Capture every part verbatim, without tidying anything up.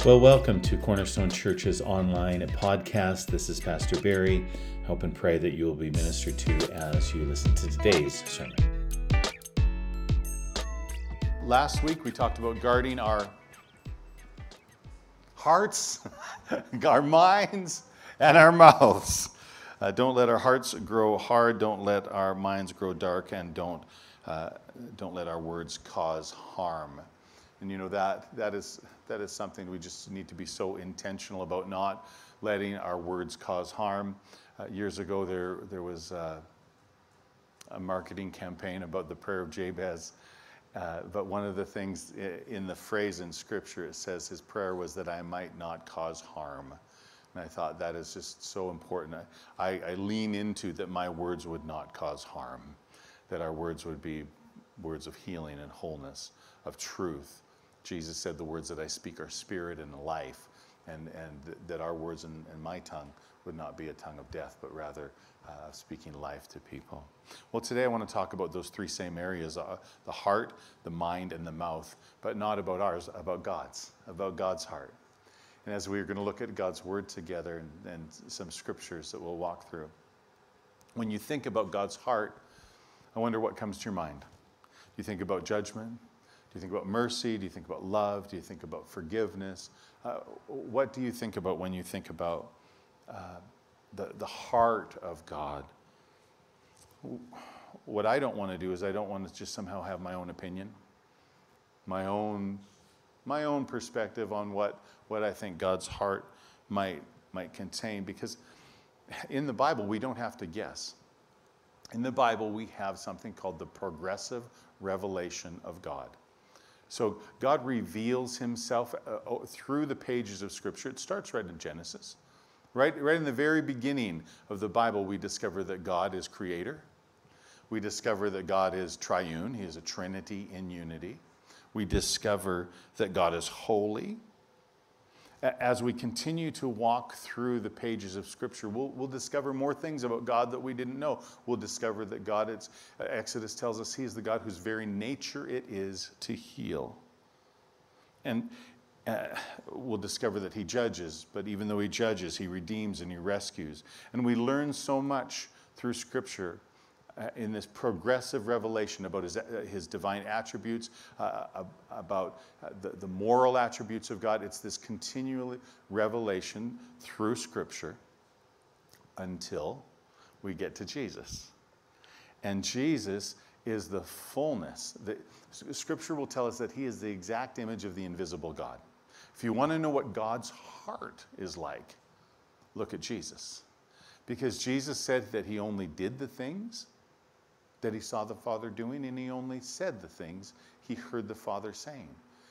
Well, welcome to Cornerstone Church's online podcast. This is Pastor Barry. Hope and pray that you will be ministered to as you listen to today's sermon. Last week we talked about guarding our hearts, our minds, and our mouths. Uh, don't let our hearts grow hard. Don't let our minds grow dark, and don't uh, don't let our words cause harm. And you know that that is that is something we just need to be so intentional about, not letting our words cause harm. Uh, years ago, there there was uh, a marketing campaign about the prayer of Jabez. Uh, but one of the things in the phrase in Scripture, it says his prayer was that I might not cause harm. And I thought that is just so important. I, I lean into that my words would not cause harm, that our words would be words of healing and wholeness, of truth. Jesus said the words that I speak are spirit and life, and, and that our words and, and my tongue would not be a tongue of death, but rather uh, speaking life to people. Well, today I want to talk about those three same areas, uh, the heart, the mind, and the mouth, but not about ours, about God's, about God's heart. And as we're going to look at God's word together and, and some scriptures that we'll walk through, when you think about God's heart, I wonder what comes to your mind. Do you think about judgment? Do you think about mercy? Do you think about love? Do you think about forgiveness? Uh, what do you think about when you think about uh, the, the heart of God? What I don't want to do is I don't want to just somehow have my own opinion, my own my own perspective on what, what I think God's heart might might contain. Because in the Bible, we don't have to guess. In the Bible, we have something called the progressive revelation of God. So God reveals himself uh, through the pages of Scripture. It starts right in Genesis. Right, right in the very beginning of the Bible, we discover that God is creator. We discover that God is triune. He is a trinity in unity. We discover that God is holy. As we continue to walk through the pages of Scripture, we'll, we'll discover more things about God that we didn't know. We'll discover that God, it's, uh, Exodus tells us he is the God whose very nature it is to heal. And uh, we'll discover that he judges, but even though he judges, he redeems and he rescues. And we learn so much through Scripture uh, in this progressive revelation about his, uh, his divine attributes, uh, about uh, the, the moral attributes of God. It's this continual revelation through Scripture until we get to Jesus. And Jesus is the fullness. The, Scripture will tell us that he is the exact image of the invisible God. If you want to know what God's heart is like, look at Jesus. Because Jesus said that he only did the things that he saw the Father doing, and he only said the things he heard the Father saying.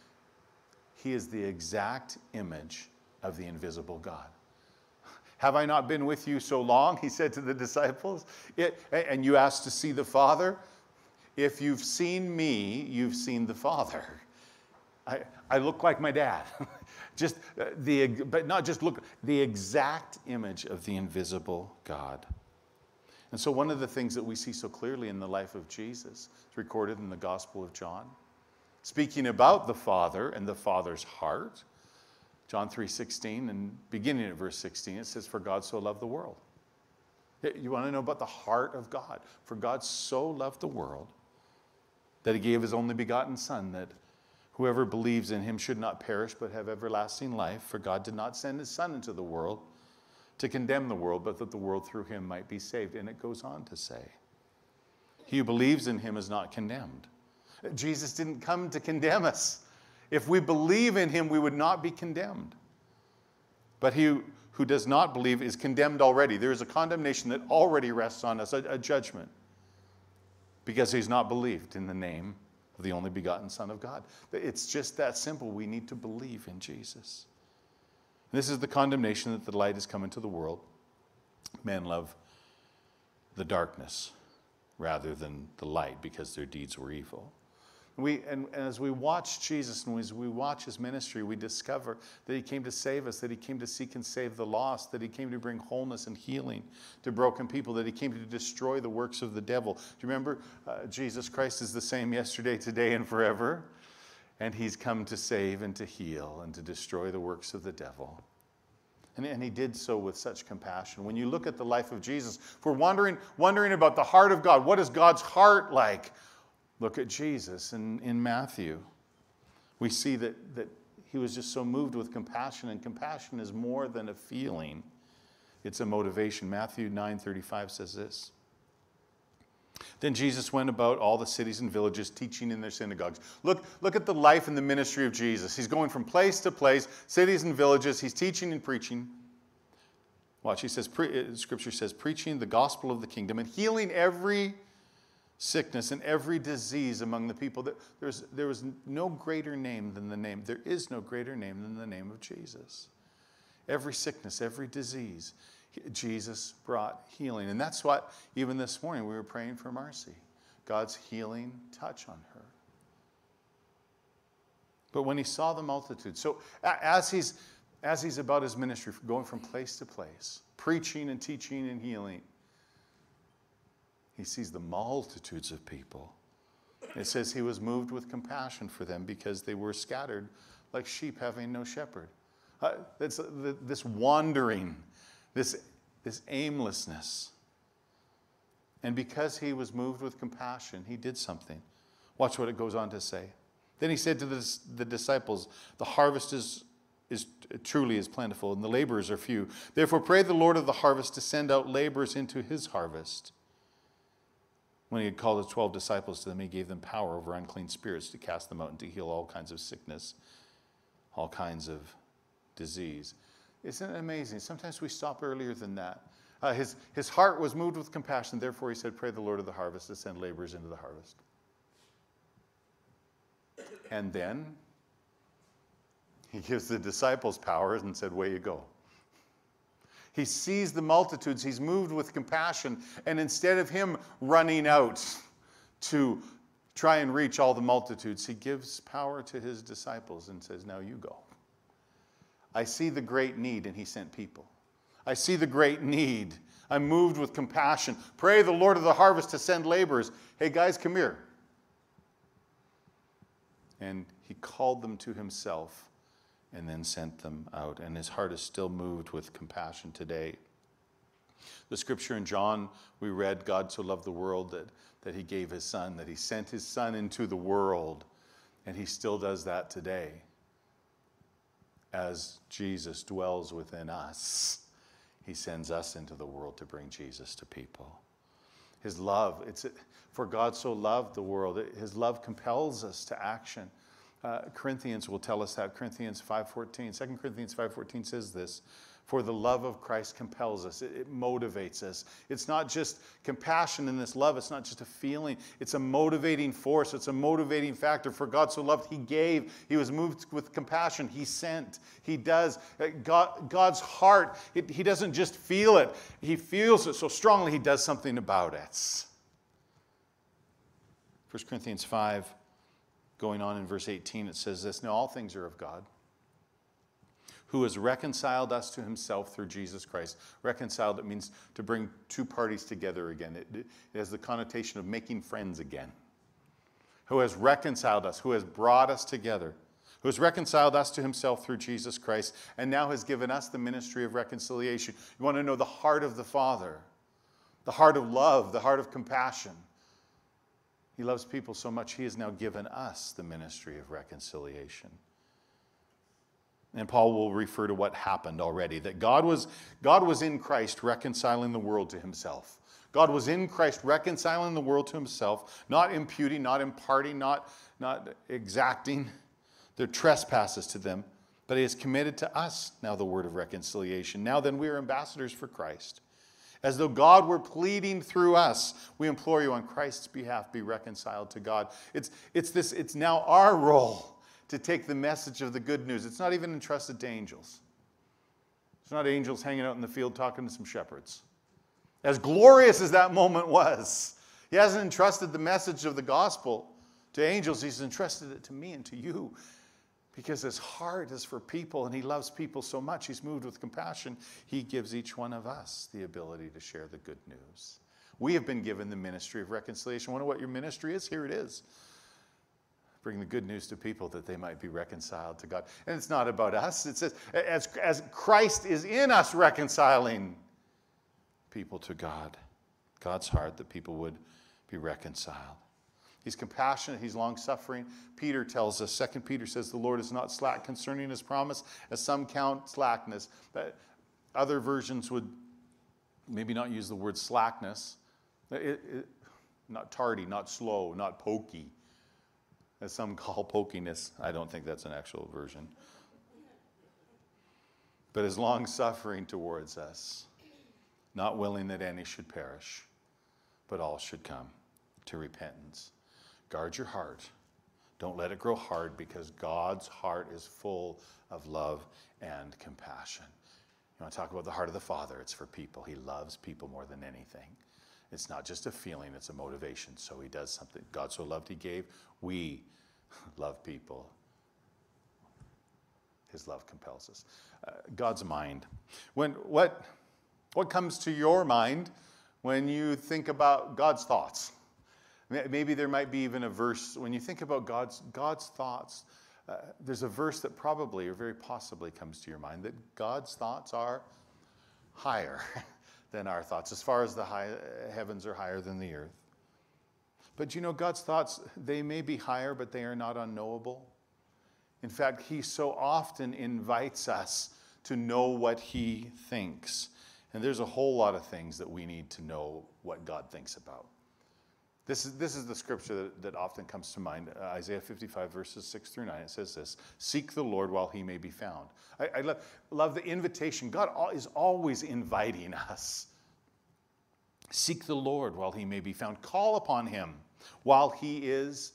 He is the exact image of the invisible God. Have I not been with you so long, he said to the disciples, it, and you asked to see the Father? If you've seen me, you've seen the Father. I, I look like my dad. just uh, the, but not just look, the exact image of the invisible God. And so one of the things that we see so clearly in the life of Jesus is recorded in the Gospel of John. Speaking about the Father and the Father's heart, John three sixteen, and beginning at verse sixteen, it says, "For God so loved the world." You want to know about the heart of God? For God so loved the world that he gave his only begotten Son, that whoever believes in him should not perish but have everlasting life. For God did not send his Son into the world to condemn the world, but that the world through him might be saved. And it goes on to say, he who believes in him is not condemned. Jesus didn't come to condemn us. If we believe in him, we would not be condemned. But he who does not believe is condemned already. There is a condemnation that already rests on us, a, a judgment, because he's not believed in the name of the only begotten Son of God. It's just that simple. We need to believe in Jesus. This is the condemnation that the light has come into the world. Men love the darkness rather than the light because their deeds were evil. We, and, and as we watch Jesus and as we watch his ministry, we discover that he came to save us, that he came to seek and save the lost, that he came to bring wholeness and healing to broken people, that he came to destroy the works of the devil. Do you remember uh, Jesus Christ is the same yesterday, today, and forever? And he's come to save and to heal and to destroy the works of the devil. And, and he did so with such compassion. When you look at the life of Jesus, if we're wondering, wondering about the heart of God, what is God's heart like? Look at Jesus in, in Matthew. We see that, that he was just so moved with compassion, and compassion is more than a feeling. It's a motivation. Matthew nine thirty-five says this. Then Jesus went about all the cities and villages, teaching in their synagogues. Look, look at the life and the ministry of Jesus. He's going from place to place, cities and villages. He's teaching and preaching. Watch, he says, pre- Scripture says, preaching the gospel of the kingdom and healing every sickness and every disease among the people. There's, there was no greater name than the name. There is no greater name than the name of Jesus. Every sickness, every disease, Jesus brought healing. And that's what, even this morning, we were praying for Marcy. God's healing touch on her. But when he saw the multitude, so as he's, as he's about his ministry, going from place to place, preaching and teaching and healing, he sees the multitudes of people. It says he was moved with compassion for them because they were scattered like sheep having no shepherd. Uh, that's, uh, this wandering, this, this aimlessness. And because he was moved with compassion, he did something. Watch what it goes on to say. Then he said to the, the disciples, the harvest is, is truly is plentiful, and the laborers are few. Therefore pray the Lord of the harvest to send out laborers into his harvest. When he had called the twelve disciples to them, he gave them power over unclean spirits to cast them out and to heal all kinds of sickness, all kinds of disease. Isn't it amazing? Sometimes we stop earlier than that. Uh, his, his heart was moved with compassion. Therefore, he said, pray the Lord of the harvest to send laborers into the harvest. And then he gives the disciples powers and said, away you go. He sees the multitudes. He's moved with compassion. And instead of him running out to try and reach all the multitudes, he gives power to his disciples and says, now you go. I see the great need, and he sent people. I see the great need. I'm moved with compassion. Pray the Lord of the harvest to send laborers. Hey guys, come here. And he called them to himself and then sent them out. And his heart is still moved with compassion today. The scripture in John, we read, God so loved the world that, that he gave his son, that he sent his son into the world. And he still does that today. As Jesus dwells within us, he sends us into the world to bring Jesus to people. His love, it's for God so loved the world. His love compels us to action. Uh, Corinthians will tell us that. Corinthians five fourteen, Second Corinthians five fourteen says this. For the love of Christ compels us. It, it motivates us. It's not just compassion in this love. It's not just a feeling. It's a motivating force. It's a motivating factor. For God so loved, he gave. He was moved with compassion. He sent. He does. God, God's heart, it, he doesn't just feel it. He feels it so strongly, he does something about it. First Corinthians five, going on in verse eighteen, it says this, now all things are of God, who has reconciled us to himself through Jesus Christ. Reconciled, it means to bring two parties together again. It, it has the connotation of making friends again. Who has reconciled us, who has brought us together, who has reconciled us to himself through Jesus Christ, and now has given us the ministry of reconciliation. You want to know the heart of the Father, the heart of love, the heart of compassion. He loves people so much, he has now given us the ministry of reconciliation. And Paul will refer to what happened already, that God was, God was in Christ reconciling the world to himself. God was in Christ reconciling the world to himself, not imputing, not imparting, not, not exacting their trespasses to them, but he has committed to us now the word of reconciliation. Now then, we are ambassadors for Christ. As though God were pleading through us, we implore you on Christ's behalf, be reconciled to God. It's, it's, this, it's now our role to take the message of the good news. It's not even entrusted to angels. It's not angels hanging out in the field talking to some shepherds. As glorious as that moment was, he hasn't entrusted the message of the gospel to angels. He's entrusted it to me and to you because his heart is for people and he loves people so much. He's moved with compassion. He gives each one of us the ability to share the good news. We have been given the ministry of reconciliation. Wonder what your ministry is? Here it is. bring the good news to people that they might be reconciled to God. And it's not about us. It says, as, as Christ is in us reconciling people to God. God's heart that people would be reconciled. He's compassionate. He's long-suffering. Peter tells us, Second Peter says, the Lord is not slack concerning his promise, as some count slackness. But other versions would maybe not use the word slackness. It, it, not tardy, not slow, not pokey, as some call pokiness. I don't think that's an actual version. But is long-suffering towards us, not willing that any should perish, but all should come to repentance. Guard your heart. Don't let it grow hard, because God's heart is full of love and compassion. You want to talk about the heart of the Father? It's for people. He loves people more than anything. It's not just a feeling, it's a motivation. So he does something. God so loved he gave. We love people. His love compels us. Uh, God's mind. When what what comes to your mind when you think about God's thoughts? Maybe there might be even a verse, when you think about God's, God's thoughts, uh, there's a verse that probably or very possibly comes to your mind, that God's thoughts are higher than our thoughts, as far as the high, heavens are higher than the earth. But you know, God's thoughts, they may be higher, but they are not unknowable. In fact, he so often invites us to know what he thinks. And there's a whole lot of things that we need to know what God thinks about. This is, this is the scripture that, that often comes to mind, uh, Isaiah fifty-five, verses six through nine. It says this, seek the Lord while he may be found. I, I love, love the invitation. God is always inviting us. Seek the Lord while he may be found. Call upon him while he is,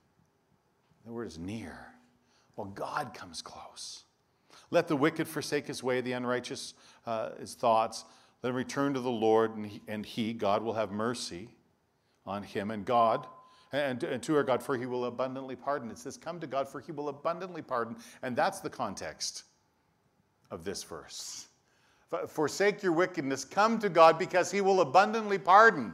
the word is near, while God comes close. Let the wicked forsake his way, the unrighteous uh, his thoughts. Let him return to the Lord, and he, and he, God, will have mercy on him, and God, and, and to our God, for he will abundantly pardon. It says, come to God, for he will abundantly pardon. And that's the context of this verse. Forsake your wickedness, come to God, because he will abundantly pardon.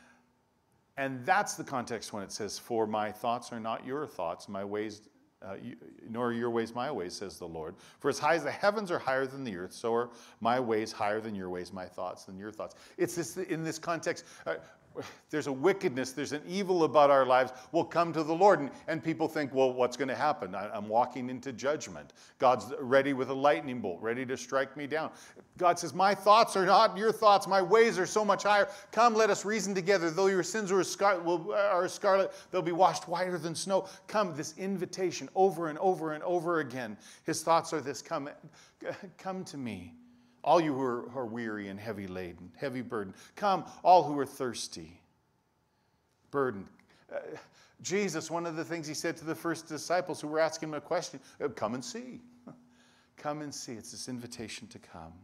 And that's the context when it says, for my thoughts are not your thoughts, my ways, uh, you, nor are your ways my ways, says the Lord. For as high as the heavens are higher than the earth, so are my ways higher than your ways, my thoughts than your thoughts. It's this, in this context, uh, there's a wickedness, there's an evil about our lives. We'll come to the Lord, and, and people think, well, what's going to happen? I, I'm walking into judgment. God's ready with a lightning bolt, ready to strike me down. God says, my thoughts are not your thoughts. My ways are so much higher. Come, let us reason together. Though your sins are scarlet, will, are scarlet, they'll be washed whiter than snow. Come, this invitation over and over and over again. His thoughts are this, come, come to me. All you who are, who are weary and heavy laden, heavy burdened. Come, all who are thirsty, burdened. Uh, Jesus, one of the things he said to the first disciples who were asking him a question, come and see. Come and see. It's this invitation to come.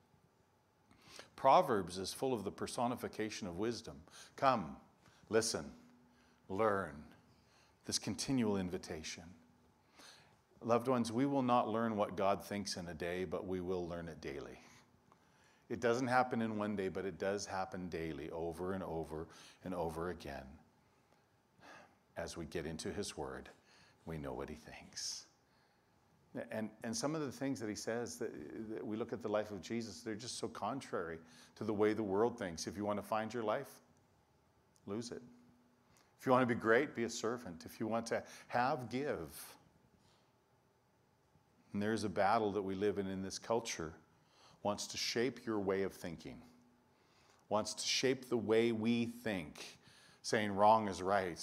Proverbs is full of the personification of wisdom. Come, listen, learn. This continual invitation. Loved ones, we will not learn what God thinks in a day, but we will learn it daily. It doesn't happen in one day, but it does happen daily, over and over and over again. As we get into his word, we know what he thinks. And, and some of the things that he says, that, that we look at the life of Jesus, they're just so contrary to the way the world thinks. If you want to find your life, lose it. If you want to be great, be a servant. If you want to have, give. And there's a battle that we live in in this culture. Wants to shape your way of thinking. Wants to shape the way we think. Saying wrong is right.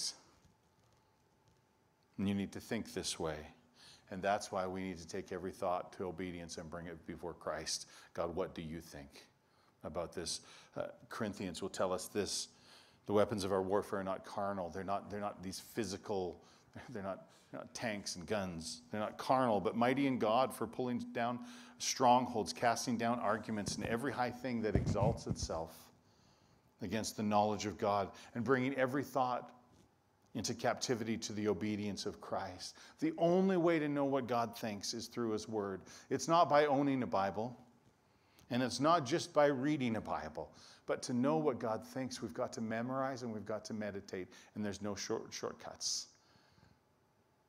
And you need to think this way. And that's why we need to take every thought to obedience and bring it before Christ. God, what do you think about this? Uh, Corinthians will tell us this. The weapons of our warfare are not carnal. They're not, they're not these physical, they're not, they're not tanks and guns. They're not carnal, but mighty in God for pulling down strongholds, casting down arguments and every high thing that exalts itself against the knowledge of God, and bringing every thought into captivity to the obedience of Christ. The only way to know what God thinks is through his word. It's not by owning a Bible, and it's not just by reading a Bible, but to know what God thinks, we've got to memorize and we've got to meditate, and there's no short shortcuts.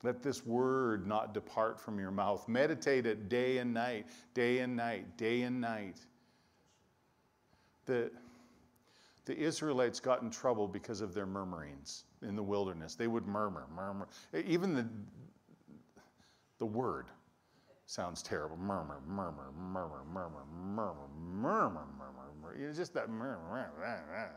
Let this word not depart from your mouth. Meditate it day and night, day and night, day and night. The, the Israelites got in trouble because of their murmurings in the wilderness. They would murmur, murmur. Even the, the word sounds terrible. Murmur, murmur, murmur, murmur, murmur, murmur, murmur, murmur. It's just that murmur.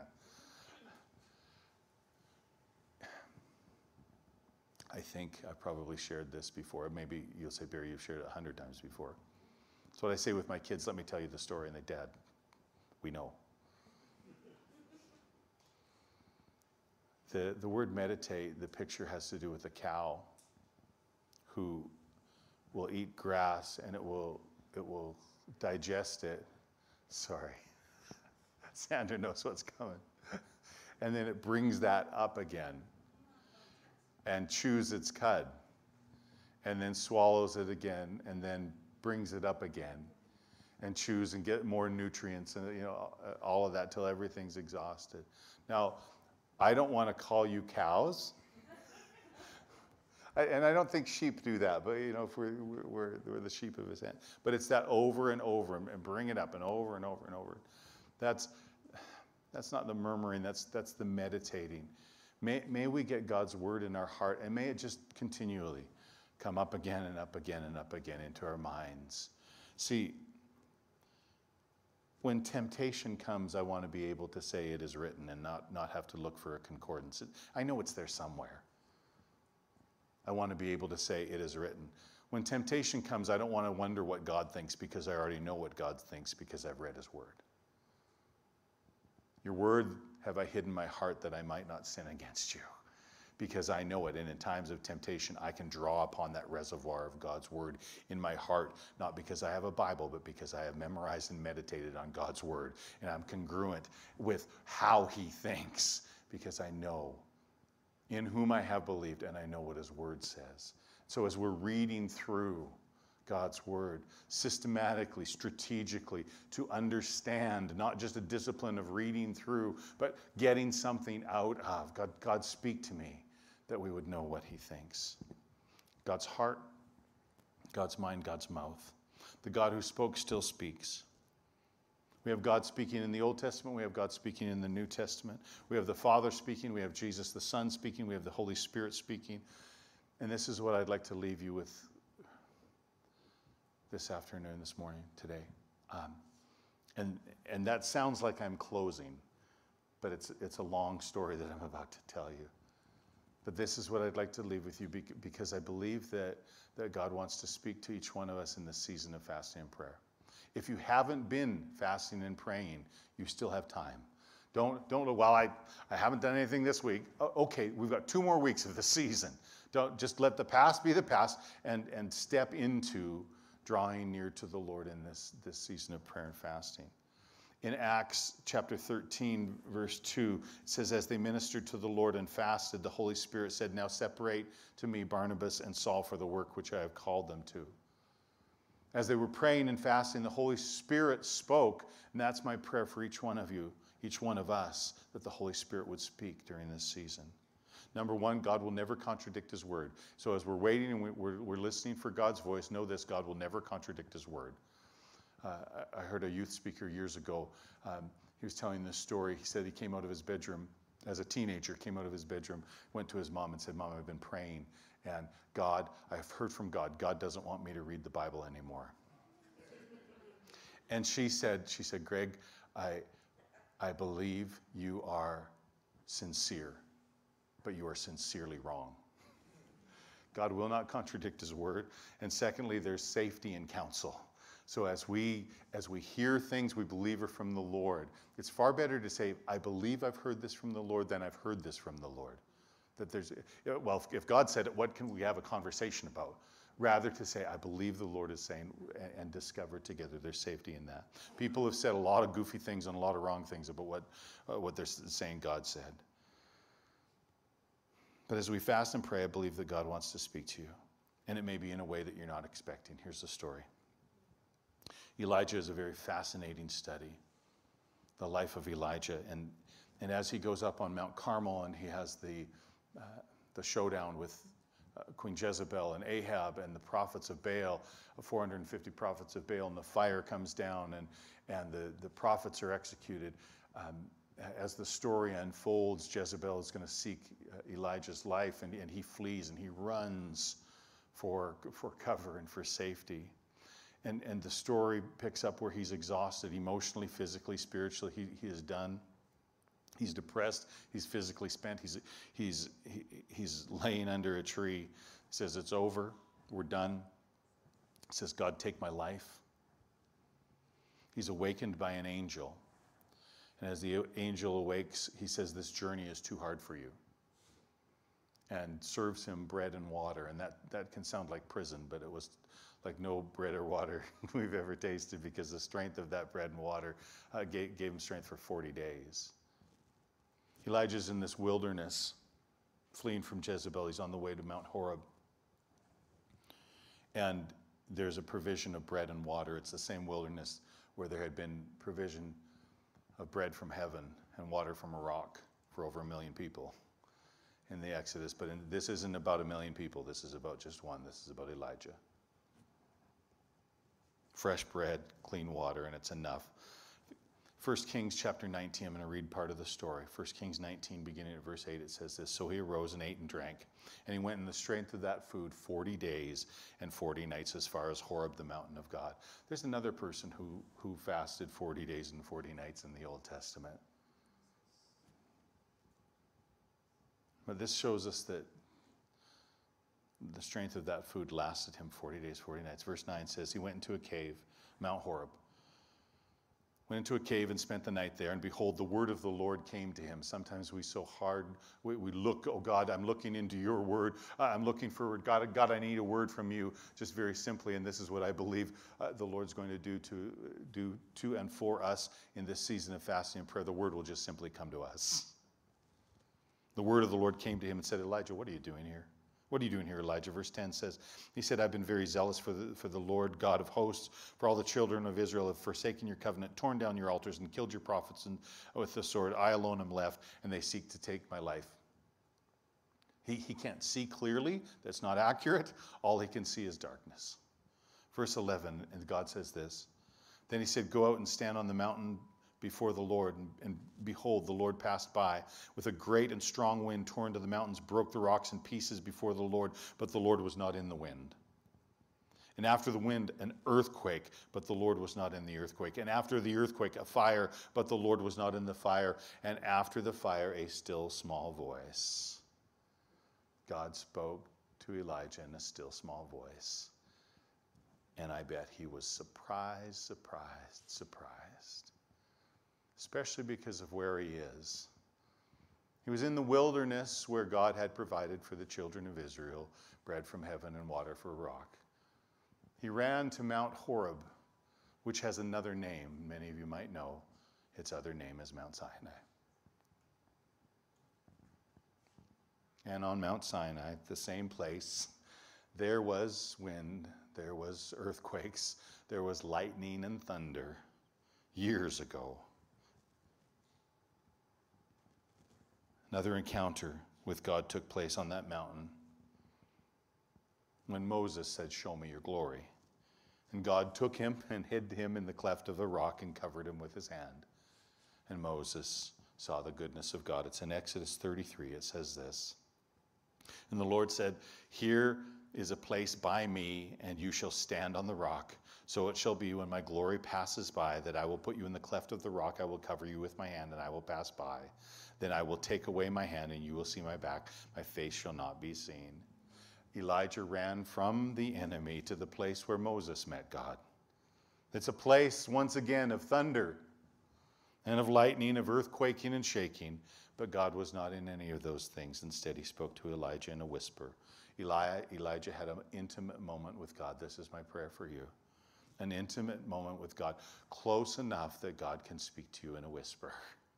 I think I probably shared this before. Maybe you'll say, Barry, you've shared it a hundred times before. It's what I say with my kids. Let me tell you the story. And they, Dad, we know. The, the word meditate, the picture has to do with a cow who will eat grass and it will, it will digest it. Sorry. Sandra knows what's coming. And then it brings that up again and chews its cud and then swallows it again and then brings it up again and chews and get more nutrients and, you know, all of that till everything's exhausted. Now, I don't want to call you cows. I, and I don't think sheep do that, but, you know, if we're, we're, we're the sheep of his hand. But it's that over and over and bring it up and over and over and over. That's, that's not the murmuring, that's, that's the meditating. May, may we get God's word in our heart, and may it just continually come up again and up again and up again into our minds. See, when temptation comes, I want to be able to say it is written and not, not have to look for a concordance. I know it's there somewhere. I want to be able to say it is written. When temptation comes, I don't want to wonder what God thinks because I already know what God thinks because I've read his word. Your word have I hidden my heart that I might not sin against you, because I know it. And in times of temptation, I can draw upon that reservoir of God's word in my heart, not because I have a Bible, but because I have memorized and meditated on God's word. And I'm congruent with how he thinks, because I know in whom I have believed and I know what his word says. So as we're reading through God's word systematically, strategically, to understand, not just a discipline of reading through, but getting something out of. God, God, speak to me, that we would know what he thinks. God's heart, God's mind, God's mouth. The God who spoke still speaks. We have God speaking in the Old Testament. We have God speaking in the New Testament. We have the Father speaking. We have Jesus the Son speaking. We have the Holy Spirit speaking. And this is what I'd like to leave you with this afternoon, this morning, today. Um, and and that sounds like I'm closing, but it's it's a long story that I'm about to tell you. But this is what I'd like to leave with you, because I believe that, that God wants to speak to each one of us in this season of fasting and prayer. If you haven't been fasting and praying, you still have time. Don't, don't, well, I, I haven't done anything this week. Okay, we've got two more weeks of the season. Don't just let the past be the past and, and step into drawing near to the Lord in this, this season of prayer and fasting. In Acts chapter thirteen, verse two, it says, as they ministered to the Lord and fasted, the Holy Spirit said, now separate to me Barnabas and Saul for the work which I have called them to. As they were praying and fasting, the Holy Spirit spoke, and that's my prayer for each one of you, each one of us, that the Holy Spirit would speak during this season. Number one, God will never contradict his word. So as we're waiting and we're, we're listening for God's voice, know this: God will never contradict his word. Uh, I heard a youth speaker years ago. Um, he was telling this story. He said he came out of his bedroom as a teenager, came out of his bedroom, went to his mom and said, Mom, I've been praying, and God, I've heard from God. God doesn't want me to read the Bible anymore. And she said, she said, Greg, I, I believe you are sincere, but you are sincerely wrong. God will not contradict his word. And secondly, there's safety in counsel. So as we as we hear things we believe are from the Lord, it's far better to say, I believe I've heard this from the Lord than I've heard this from the Lord. That there's, well, if God said it, what can we have a conversation about? Rather to say, I believe the Lord is saying, and, and discover together. There's safety in that. People have said a lot of goofy things and a lot of wrong things about what, uh, what they're saying God said. But as we fast and pray, I believe that God wants to speak to you. And it may be in a way that you're not expecting. Here's the story. Elijah is a very fascinating study, the life of Elijah. And, and as he goes up on Mount Carmel and he has the, uh, the showdown with uh, Queen Jezebel and Ahab and the prophets of Baal, four hundred fifty prophets of Baal, and the fire comes down and, and the, the prophets are executed. Um, as the story unfolds, Jezebel is going to seek uh, Elijah's life, and, and he flees and he runs for, for cover and for safety. And, and the story picks up where he's exhausted emotionally, physically, spiritually. He, he is done. He's depressed. He's physically spent. He's, he's, he, he's laying under a tree. He says, it's over. We're done. He says, God, take my life. He's awakened by an angel. And as the angel awakes, he says, this journey is too hard for you. And serves him bread and water. And that, that can sound like prison, but it was like no bread or water we've ever tasted, because the strength of that bread and water uh, gave, gave him strength for forty days. Elijah's in this wilderness, fleeing from Jezebel. He's on the way to Mount Horeb. And there's a provision of bread and water. It's the same wilderness where there had been provision of bread from heaven and water from a rock for over a million people in the Exodus. But in, this isn't about a million people. This is about just one. This is about Elijah. Fresh bread, clean water, and it's enough. First Kings chapter nineteen, I'm going to read part of the story. First Kings nineteen, beginning at verse eight, it says this, so he arose and ate and drank, and he went in the strength of that food forty days and forty nights as far as Horeb, the mountain of God. There's another person who, who fasted forty days and forty nights in the Old Testament. But this shows us that the strength of that food lasted him forty days, forty nights. Verse nine says, he went into a cave, Mount Horeb, went into a cave and spent the night there, and behold, the word of the Lord came to him. Sometimes we so hard, we, we look, oh God, I'm looking into your word. I'm looking for word. God, God, I need a word from you, just very simply, and this is what I believe uh, the Lord's going to do to, do to and for us in this season of fasting and prayer. The word will just simply come to us. The word of the Lord came to him and said, Elijah, what are you doing here? What are you doing here, Elijah? Verse ten says, he said, I've been very zealous for the, for the Lord God of hosts, for all the children of Israel have forsaken your covenant, torn down your altars, and killed your prophets and, with the sword. I alone am left, and they seek to take my life. He, he can't see clearly. That's not accurate. All he can see is darkness. Verse eleven, and God says this. Then he said, go out and stand on the mountain before the Lord, and, and behold, the Lord passed by with a great and strong wind, tore into the mountains, broke the rocks in pieces before the Lord, but the Lord was not in the wind. And after the wind, an earthquake, but the Lord was not in the earthquake. And after the earthquake, a fire, but the Lord was not in the fire. And after the fire, a still small voice. God spoke to Elijah in a still small voice. And I bet he was surprised, surprised, surprised. Especially because of where he is. He was in the wilderness where God had provided for the children of Israel bread from heaven and water for a rock. He ran to Mount Horeb, which has another name. Many of you might know. Its other name is Mount Sinai. And on Mount Sinai, the same place, there was wind, there was earthquakes, there was lightning and thunder years ago. Another encounter with God took place on that mountain when Moses said, show me your glory. And God took him and hid him in the cleft of a rock and covered him with his hand. And Moses saw the goodness of God. It's in Exodus thirty-three. It says this. And the Lord said, here is a place by me, and you shall stand on the rock. So it shall be when my glory passes by that I will put you in the cleft of the rock. I will cover you with my hand, and I will pass by. Then I will take away my hand, and you will see my back. My face shall not be seen. Elijah ran from the enemy to the place where Moses met God. It's a place, once again, of thunder and of lightning, of earthquaking and shaking. But God was not in any of those things. Instead, he spoke to Elijah in a whisper. Eli- Elijah had an intimate moment with God. This is my prayer for you. An intimate moment with God, close enough that God can speak to you in a whisper.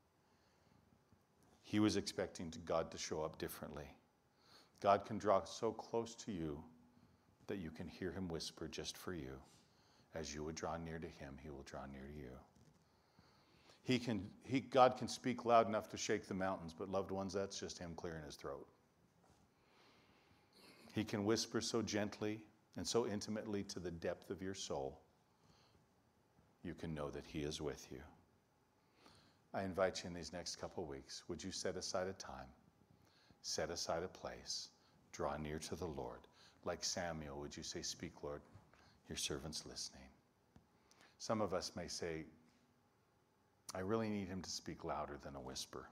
He was expecting God to show up differently. God can draw so close to you that you can hear him whisper just for you. As you would draw near to him, he will draw near to you. He can, he, God can speak loud enough to shake the mountains, but loved ones, that's just him clearing his throat. He can whisper so gently and so intimately to the depth of your soul. You can know that he is with you. I invite you in these next couple weeks, would you set aside a time, set aside a place, draw near to the Lord. Like Samuel, would you say, speak, Lord, your servant's listening. Some of us may say, I really need him to speak louder than a whisper.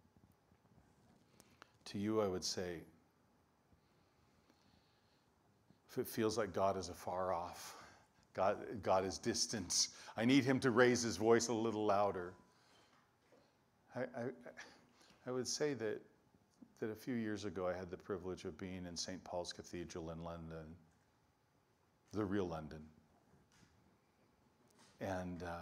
To you, I would say, if it feels like God is afar off, God, God is distant, I need him to raise his voice a little louder. I, I, I would say that, that a few years ago I had the privilege of being in Saint Paul's Cathedral in London, the real London. And uh,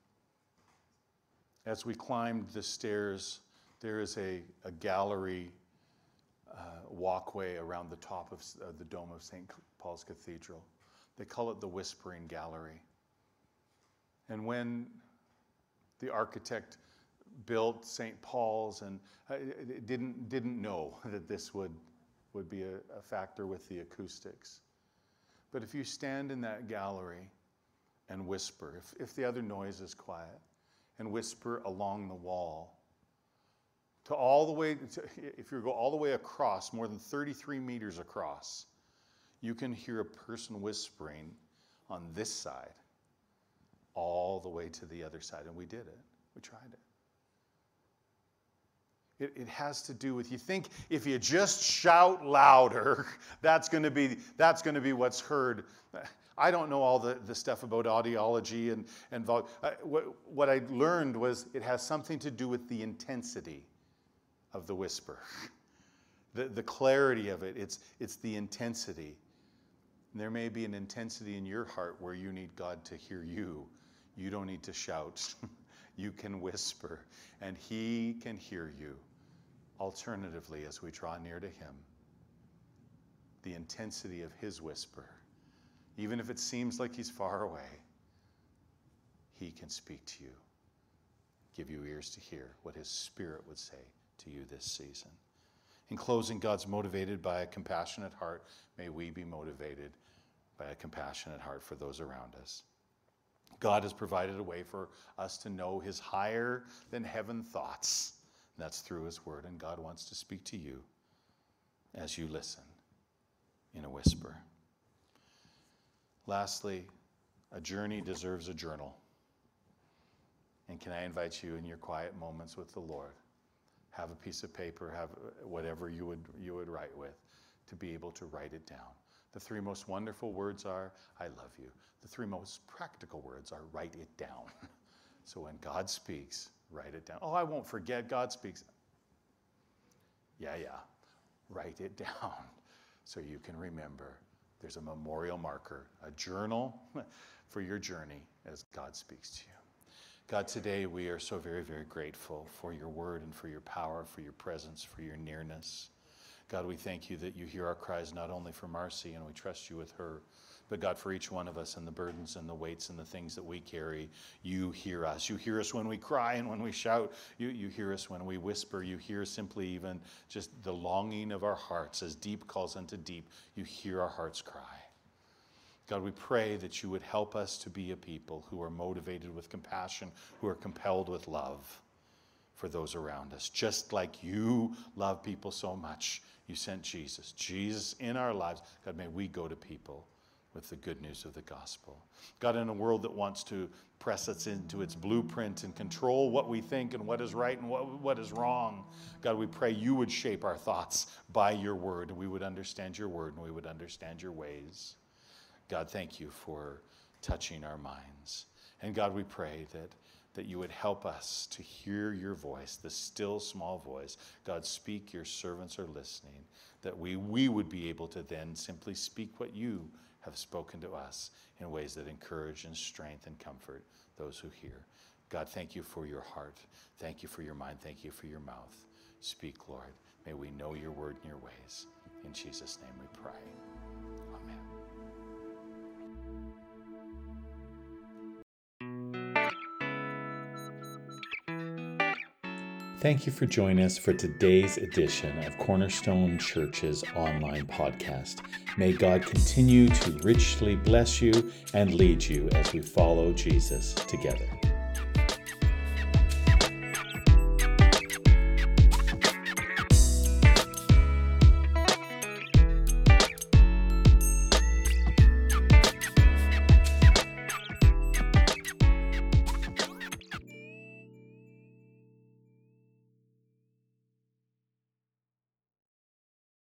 as we climbed the stairs, there is a, a gallery uh, walkway around the top of uh, the dome of Saint Paul's Cathedral. They call it the Whispering Gallery. And when the architect built Saint Paul's and uh, didn't, didn't know that this would, would be a, a factor with the acoustics. But if you stand in that gallery and whisper, if, if the other noise is quiet, and whisper along the wall, to all the way, to, if you go all the way across, more than thirty-three meters across, you can hear a person whispering on this side, all the way to the other side. And we did it. We tried it. It, it has to do with, you think if you just shout louder, that's going to be that's going to be what's heard. I don't know all the, the stuff about audiology and, and vol- uh, what, what I learned was it has something to do with the intensity of the whisper. The, the clarity of it, it's, it's the intensity. And there may be an intensity in your heart where you need God to hear you. You don't need to shout. You can whisper, and he can hear you. Alternatively, as we draw near to him, the intensity of his whisper, even if it seems like he's far away, he can speak to you, give you ears to hear what his Spirit would say to you this season. In closing, God's motivated by a compassionate heart. May we be motivated by a compassionate heart for those around us. God has provided a way for us to know his higher than heaven thoughts. And that's through his word, and God wants to speak to you as you listen in a whisper. Lastly, a journey deserves a journal. And can I invite you in your quiet moments with the Lord, have a piece of paper, have whatever you would you would write with, to be able to write it down. The three most wonderful words are, I love you. The three most practical words are, write it down. So when God speaks, write it down. Oh, I won't forget, God speaks. Yeah, yeah, write it down so you can remember. There's a memorial marker, a journal for your journey as God speaks to you. God, today we are so very, very grateful for your word and for your power, for your presence, for your nearness. God, we thank you that you hear our cries not only for Marcy, and we trust you with her, but God, for each one of us and the burdens and the weights and the things that we carry, you hear us. You hear us when we cry and when we shout. You, you hear us when we whisper. You hear simply even just the longing of our hearts as deep calls unto deep. You hear our hearts cry. God, we pray that you would help us to be a people who are motivated with compassion, who are compelled with love for those around us. Just like you love people so much, you sent Jesus. Jesus in our lives. God, may we go to people with the good news of the gospel. God, in a world that wants to press us into its blueprint and control what we think and what is right and what, what is wrong, God, we pray you would shape our thoughts by your word, and we would understand your word and we would understand your ways. God, thank you for touching our minds. And God, we pray that, that you would help us to hear your voice, the still small voice. God, speak, your servants are listening, that we, we would be able to then simply speak what you have spoken to us in ways that encourage and strengthen and comfort those who hear. God, thank you for your heart. Thank you for your mind. Thank you for your mouth. Speak, Lord. May we know your word and your ways. In Jesus' name we pray. Amen. Thank you for joining us for today's edition of Cornerstone Church's online podcast. May God continue to richly bless you and lead you as we follow Jesus together.